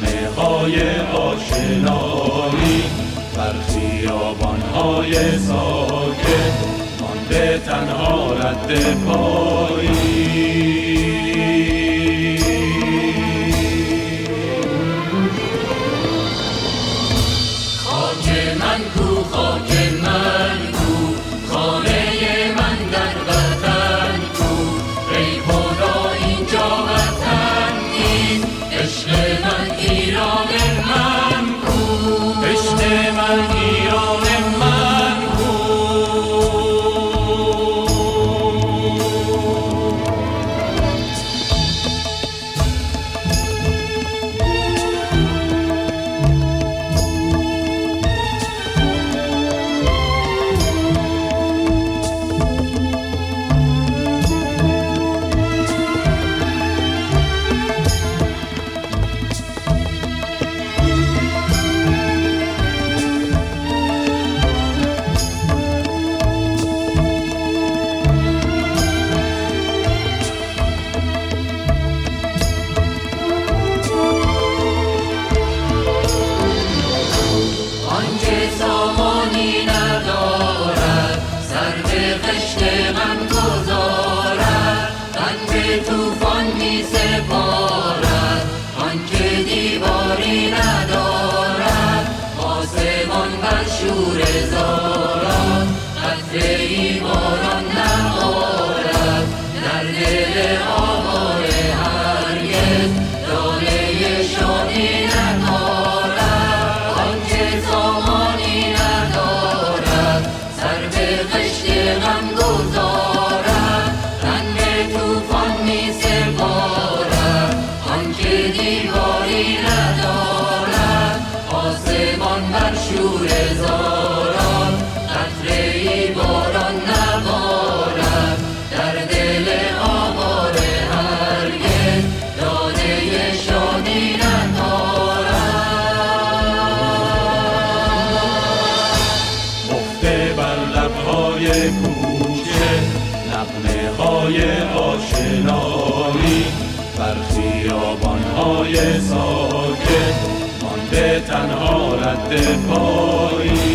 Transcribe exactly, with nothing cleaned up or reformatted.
نغمه های آشنایی بر خیابان های ساکت مانده تنها رد پایی. خاک من کو، خاک من کو، خانه من در وطن کو، ای خدا اینجا وطن نیست، عشق من ایران من کو، عشق من ایران من کو. توفان می سپارد آنکه دیواری ندارد، آسمان بر شور زاران قطره ای باران نبارد، در دل آواره هرگز دانه شادی ندارد، آنکه سامانی ندارد سر به خشت غم گذارد، رنگ توفان می سپارد آنکه دیواری ندارد، آسمان بر شور زاران قطره ای باران نبارد، در دل آواره هرگز دانه شادی ندارد. مفته بر لبهای کوچه نغمه های آشنایی بر خیابان های ساکت مانده تنها رد پایی.